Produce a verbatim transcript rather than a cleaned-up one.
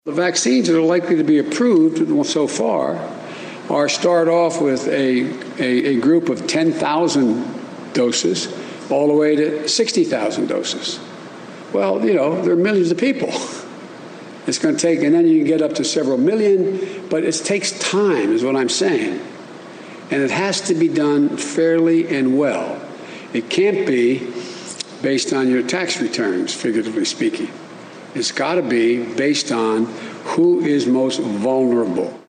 The vaccines that are likely to be approved so far are start off with a, a, a group of ten thousand doses all the way to sixty thousand doses. Well, you know, there are millions of people. It's going to take, and then you can get up to several million, but it takes time is what I'm saying. And it has to be done fairly and well. It can't be based on your tax returns, figuratively speaking. It's got to be based on who is most vulnerable.